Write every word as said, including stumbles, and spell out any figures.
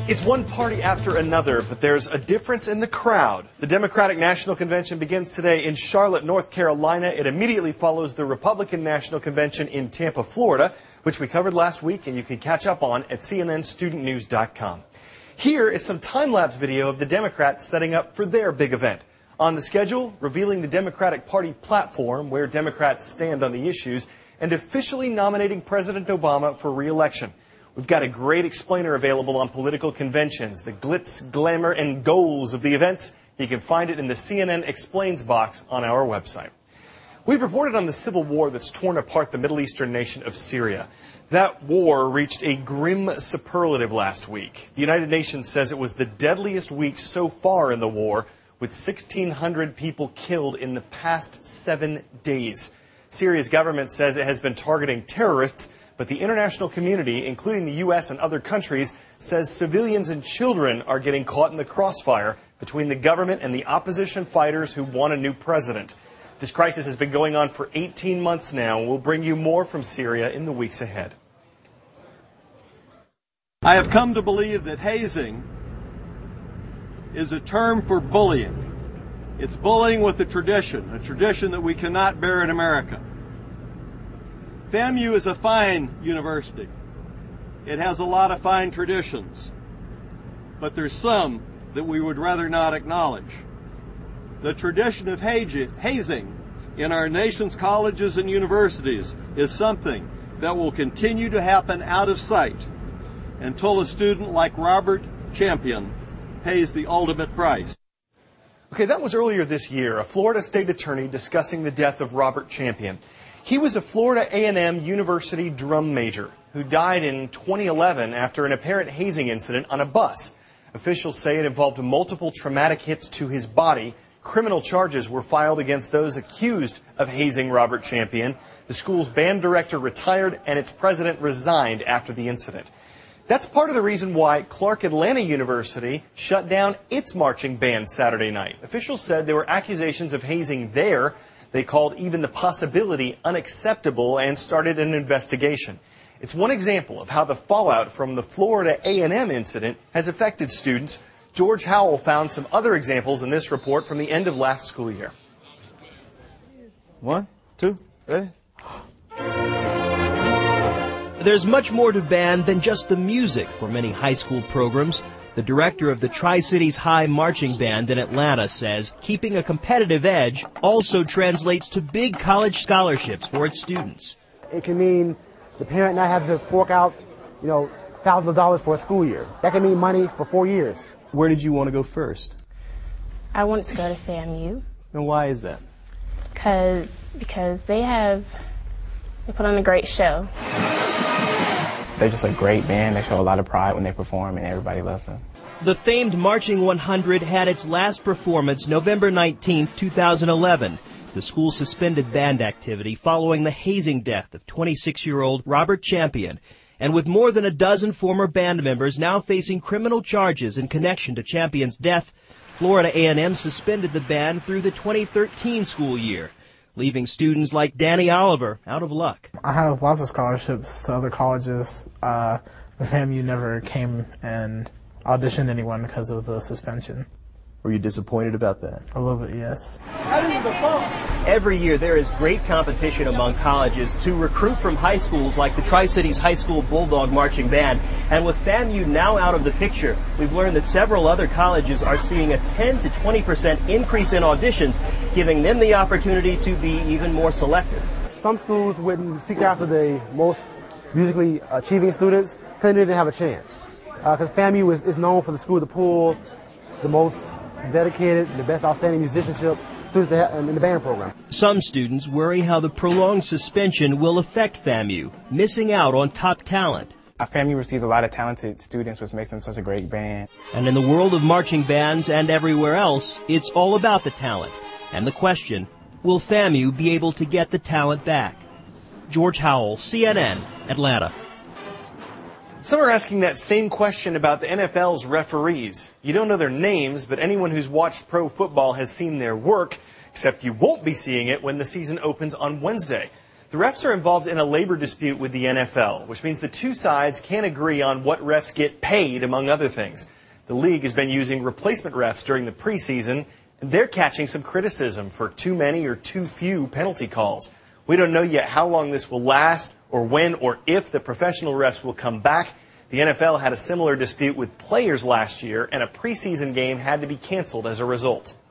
It's one party after another, but there's a difference in the crowd. The Democratic National Convention begins today in Charlotte, North Carolina. It immediately follows the Republican National Convention in Tampa, Florida, which we covered last week and you can catch up on at C N N student news dot com. Here is some time-lapse video of the Democrats setting up for their big event. On the schedule, revealing the Democratic Party platform, where Democrats stand on the issues, and officially nominating President Obama for re-election. We've got a great explainer available on political conventions, the glitz, glamour, and goals of the event. You can find it in the C N N Explains box on our website. We've reported on the civil war that's torn apart the Middle Eastern nation of Syria. That war reached a grim superlative last week. The United Nations says it was the deadliest week so far in the war, with sixteen hundred people killed in the past seven days. Syria's government says it has been targeting terrorists, but the international community, including the U S and other countries, says civilians and children are getting caught in the crossfire between the government and the opposition fighters who want a new president. This crisis has been going on for eighteen months now, and we'll bring you more from Syria in the weeks ahead. I have come to believe that hazing is a term for bullying. It's bullying with a tradition, a tradition that we cannot bear in America. FAMU is a fine university. It has a lot of fine traditions, but there's some that we would rather not acknowledge. The tradition of hazing in our nation's colleges and universities is something that will continue to happen out of sight until a student like Robert Champion pays the ultimate price. Okay, that was earlier this year, a Florida state attorney discussing the death of Robert Champion. He was a Florida A and M University drum major who died in twenty eleven after an apparent hazing incident on a bus. Officials say it involved multiple traumatic hits to his body. Criminal charges were filed against those accused of hazing Robert Champion. The school's band director retired and its president resigned after the incident. That's part of the reason why Clark Atlanta University shut down its marching band Saturday night. Officials said there were accusations of hazing there. They called even the possibility unacceptable and started an investigation. It's one example of how the fallout from the Florida A and M incident has affected students. George Howell found some other examples in this report from the end of last school year. One, two, ready? There's much more to band than just the music for many high school programs. The director of the Tri-Cities High Marching Band in Atlanta says keeping a competitive edge also translates to big college scholarships for its students. It can mean the parent not having to fork out, you know, thousands of dollars for a school year. That can mean money for four years. Where did you want to go first? I wanted to go to FAMU. And why is that? Cause, because they have, they put on a great show. They're just a great band. They show a lot of pride when they perform, and everybody loves them. The famed Marching one hundred had its last performance November nineteenth, two thousand eleven. The school suspended band activity following the hazing death of twenty-six-year-old Robert Champion. And with more than a dozen former band members now facing criminal charges in connection to Champion's death, Florida A and M suspended the band through the twenty thirteen school year, leaving students like Danny Oliver out of luck. I have lots of scholarships to other colleges. Uh, the FAMU never came and auditioned anyone because of the suspension. Were you disappointed about that? A little bit, yes. Every year there is great competition among colleges to recruit from high schools like the Tri-Cities High School Bulldog Marching Band. And with FAMU now out of the picture, we've learned that several other colleges are seeing a ten to twenty percent increase in auditions, giving them the opportunity to be even more selective. Some schools wouldn't seek after the most musically achieving students because they didn't have a chance. Because uh, FAMU is, is known for the school to pull the most dedicated, the best outstanding musicianship students in the band program. Some students worry how the prolonged suspension will affect FAMU, missing out on top talent. Our FAMU receives a lot of talented students, which makes them such a great band. And in the world of marching bands and everywhere else, it's all about the talent. And the question, will FAMU be able to get the talent back? George Howell, C N N, Atlanta. Some are asking that same question about the N F L's referees. You don't know their names, but anyone who's watched pro football has seen their work, except you won't be seeing it when the season opens on Wednesday. The refs are involved in a labor dispute with the N F L, which means the two sides can't agree on what refs get paid, among other things. The league has been using replacement refs during the preseason, and they're catching some criticism for too many or too few penalty calls. We don't know yet how long this will last or when or if the professional refs will come back. The N F L had a similar dispute with players last year, and a preseason game had to be canceled as a result.